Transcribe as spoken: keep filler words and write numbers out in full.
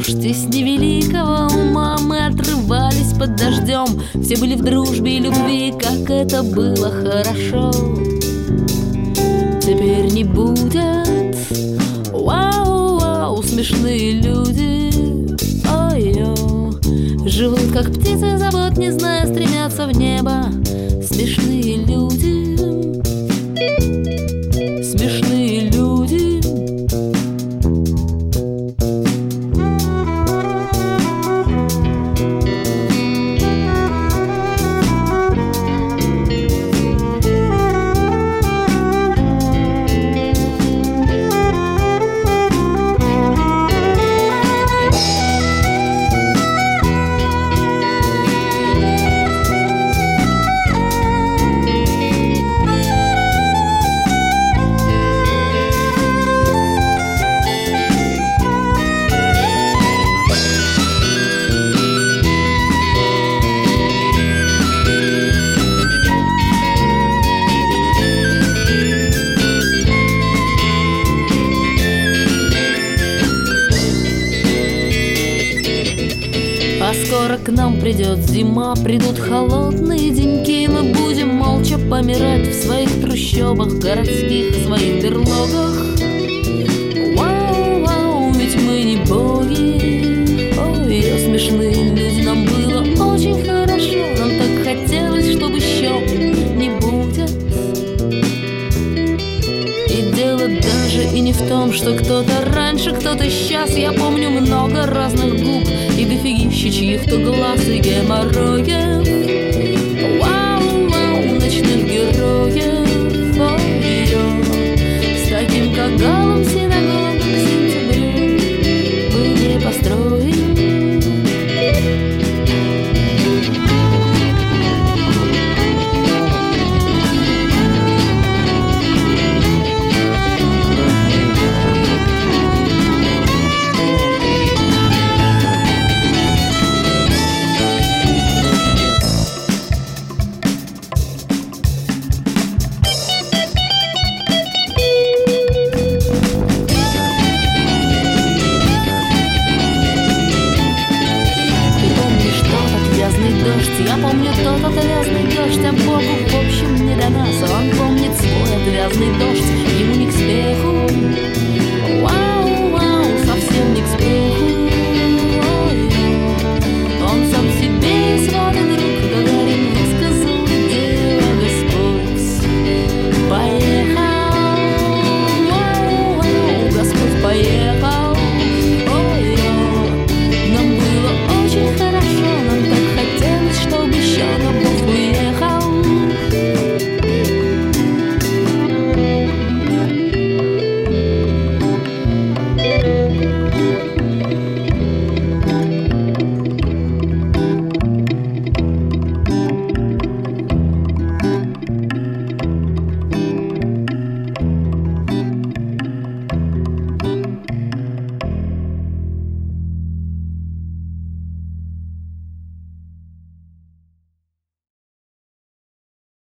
дождь, и с невеликого ума мы отрывались под дождем. Все были в дружбе и любви, как это было хорошо. Теперь не будет. Вау, вау, смешные люди. Ой-ой, живут как птицы, забот не зная, стремятся в небо. Смешные люди. Смешные люди. А скоро к нам придет зима, придут холодные деньки. Мы будем молча помирать в своих трущобах, городских, в своих берлогах. Вау, вау, ведь мы не боги. Ой, смешные люди, нам было очень хорошо. Нам так хотелось, чтобы еще не будет. И дело даже и не в том, что кто-то раньше, кто-то сейчас. Я помню много разных губ и дофигища чьих-то глаз и геморроев. Вау!